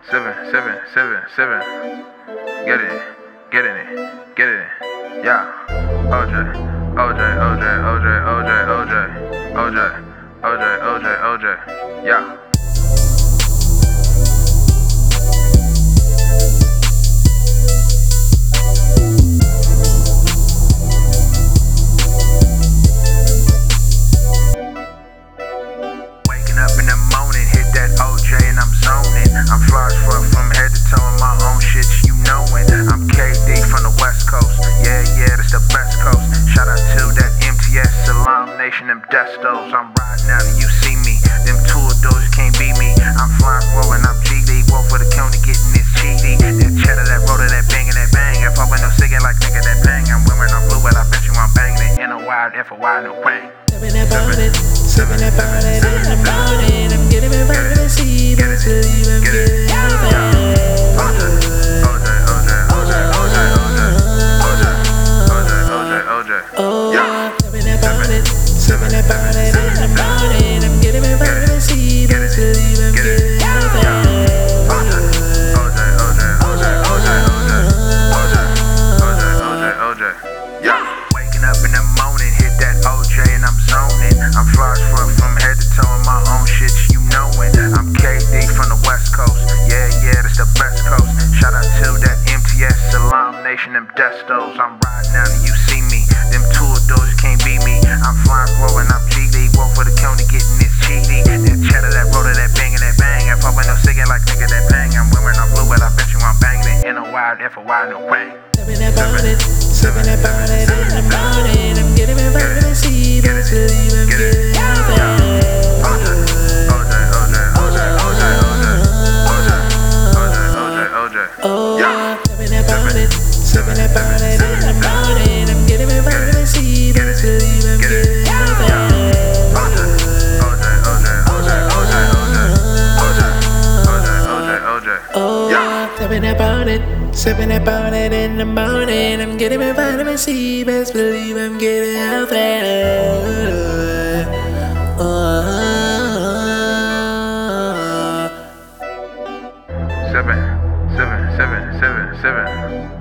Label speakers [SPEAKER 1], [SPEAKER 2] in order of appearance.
[SPEAKER 1] Seven, seven, seven, seven. Get it, get in it, get it. Yeah. OJ, OJ, OJ, OJ, OJ, OJ, OJ, OJ, OJ, OJ. Yeah. Up in the morning, hit that OJ and I'm zoning. I'm fly as fuck from head to toe in my own shit, you knowin'. I'm KD from the West Coast, yeah, that's the best coast. Shout out to that MTS, Salam Nation, them destos. I'm riding out and you see me, them two of those can't beat me. I'm flying, rolling, I'm GD, roll for the county, getting this cheaty. That cheddar, that roller, that bang and that bang. If I went no singing like nigga, that bang. I'm wearing a blue, but I bet you I'm banging it in a wild, F a wild, no bang.
[SPEAKER 2] Sipping that about it in the morning. I'm getting my vitamin C, best believe I'm getting out there. Sipping that about it in the morning. I'm getting my vitamin C, best believe I'm getting out there.
[SPEAKER 1] Waking up in the morning, hit that OJ and I'm zoning. I'm fly as fuck from head to toe in my own shit, you knowin'. I'm KD from the West Coast, yeah, that's the best coast. Shout out to that MTS, Salam Nation, them destos. I'm riding out and you see me, them two of those you can't beat me. I'm flying, rolling, I'm GD, roll for the county, getting this cheaty. That cheddar, that roller, that bang and that bang. If I went no singing like nigga, that bang. I'm wearing a blue, but I bet you I'm banging it in a wild, F a wild, no bang.
[SPEAKER 2] Sipping that about it in the morning. I'm getting my vitamin C, best believe I'm getting out there. Sipping that about it in the morning. I'm getting my vitamin C, best believe I'm getting out there. Sipping about it in the morning. I'm getting my vitamin C, best believe I'm getting out there.
[SPEAKER 1] Seven, seven, seven, seven, seven.